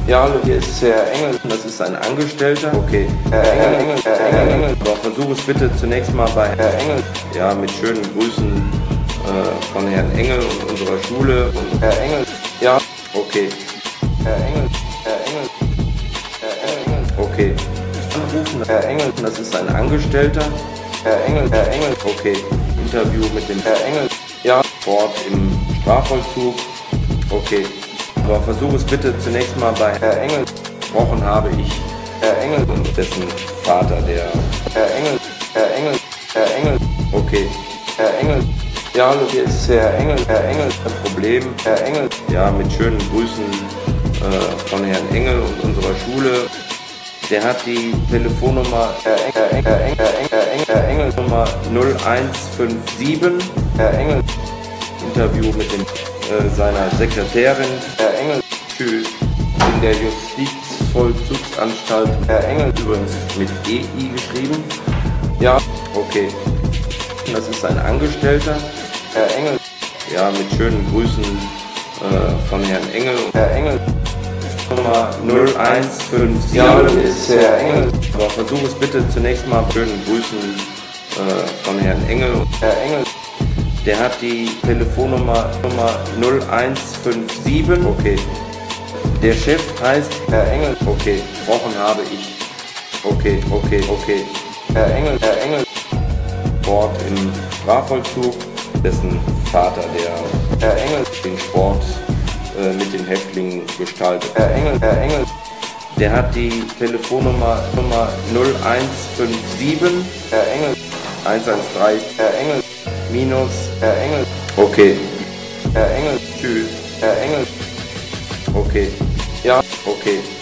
Ja, hallo, hier ist Herr Engel, das ist ein Angestellter. Okay. Herr Engel, aber versuch es bitte zunächst mal bei Herr Engel. Ja, mit schönen Grüßen von Herrn Engel und unserer Schule. Und Herr Engel, ja, okay. Herr Engel, okay. Anrufen, Herr Engel, das ist ein Angestellter. Herr Engel, okay. Interview mit dem Herr Engel. Ja, Wort im Strafvollzug. Okay. Aber versuch es bitte zunächst mal bei Herr Engel. Gesprochen habe ich Herr Engel und dessen Vater, der Herr Engel, okay. Herr Engel, ja, hallo, hier ist Herr Engel, das Problem, Herr Engel, ja, mit schönen Grüßen von Herrn Engel und unserer Schule. Der hat die Telefonnummer Engel Nummer 0157. Herr Engel, Interview mit dem seiner Sekretärin, Herr Engel, tschüss, in der Justizvollzugsanstalt, Herr Engel, übrigens mit EI geschrieben, ja, okay, das ist ein Angestellter, Herr Engel, ja, mit schönen Grüßen von Herrn Engel, Herr Engel, Nummer 0157, ja, das ist Herr Engel, aber versuch es bitte zunächst mal, schönen Grüßen von Herrn Engel, Herr Engel, der hat die Telefonnummer 0157. Okay. Der Chef heißt Herr Engel. Okay. Gesprochen habe ich. Okay. Herr Engel. Wort im Strafvollzug. Dessen Vater, der Herr Engel, den Sport mit den Häftlingen gestaltet. Herr Engel. Der hat die Telefonnummer 0157. Herr Engel. 113. Herr Engel. Minus Herr Engel. Okay. Herr Engel. Tschüss. Herr Engel. Okay. Ja. Okay.